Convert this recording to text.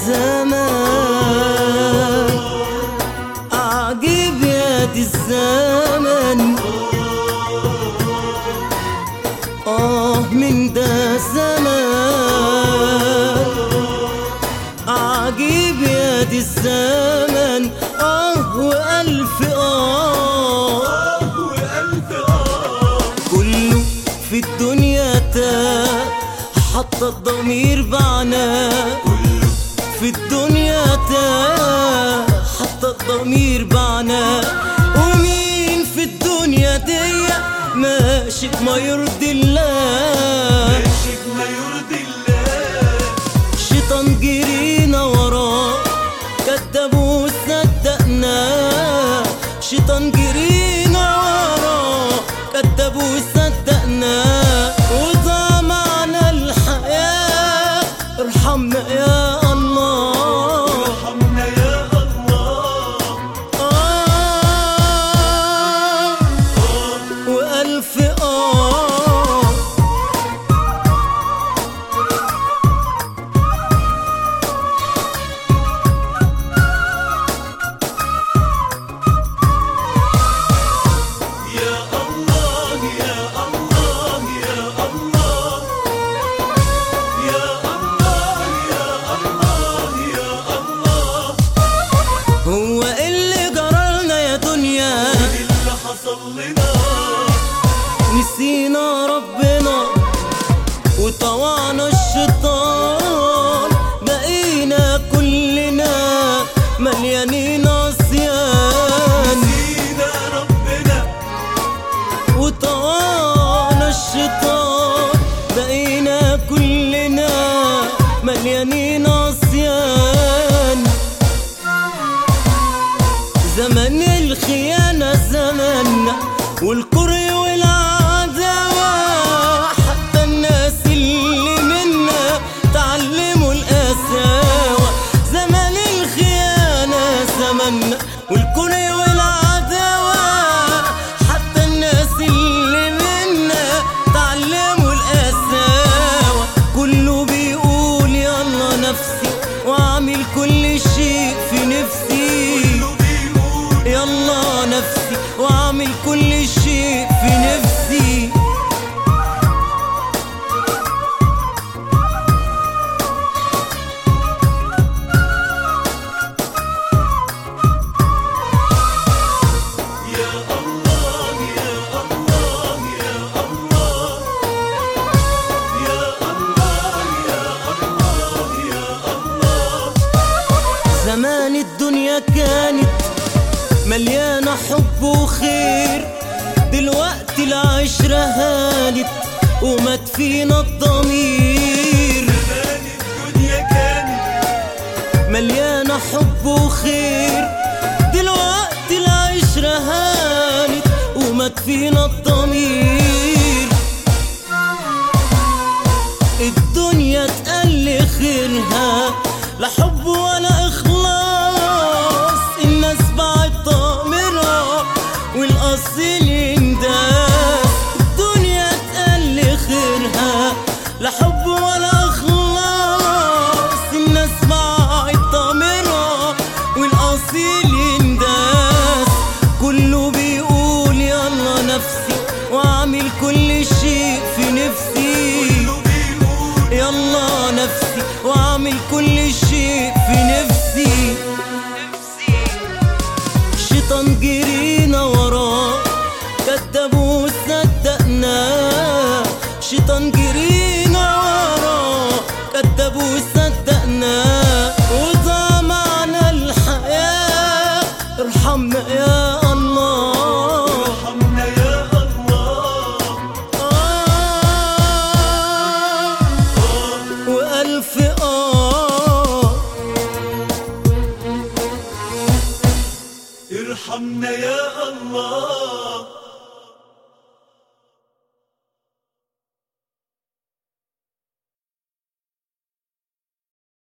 الزمان، عجيب يا دي الزمن، من ده زمان، عجيب يا دي الزمن، وألف كله في الدنيا تاه، حتى الضمير بعناه، كله في الدنيا تاه، حتى الضمير بعناه. ومين في الدنيا دي ماشي بما يرضي الله، ماشي بما يرضي الله، شيطان جرينا وراه، كداب وصدقناه، شيطان جرينا وراه، كداب وصدقناه، وضاع معنا الحياة. ارحمنا يا الله، ارحمنا يا الله، وألف هو اللي جرالنا يا دنيا، اللي حصل لنا نسينا ربنا وطوعنا الشيطان، بقينا كلنا مليانين عصيان، نسينا ربنا وطوعنا الشيطان، بقينا كلنا مليانين عصيان. زمن الخيانة زمننا، والكره والعداوة، حتى الناس اللي منا تعلموا القساوة. زمن الخيانة زمننا، والكره والعداوة، حتى الناس اللي منا تعلموا القساوة. كله بيقول يلا نفسي، واعمل كل شيء في نفسي، يلا نفسي واعمل كل شيء في نفسي. يا الله يا الله يا الله يا الله يا الله يا الله. زمان الدنيا كانت مليانة حب وخير، دلوقتي العشرة هانت ومات فينا الضمير. زمان الدنيا كانت مليانة حب وخير، دلوقتي العشرة هانت ومات فينا الضمير. الدنيا تقل خيرها، لا حب ولا إخلاص، الناس باعت ضميرها والأصيل ينداس. الدنيا تقل خيرها، لا حب ولا إخلاص، الناس باعت ضميرها والأصيل ينداس. كله بيقول يلا نفسي، واعمل كل شيء في نفسي، يلا نفسي واعمل كل شيء في نفسي. شيطان جرينا وراه، كداب وصدقناه، شيطان جرينا وراه، كداب وصدقناه، وضاع معنا الحياة. ارحمنا يا الله، ارحمنا يا الله، وألف ارحمنا يا الله.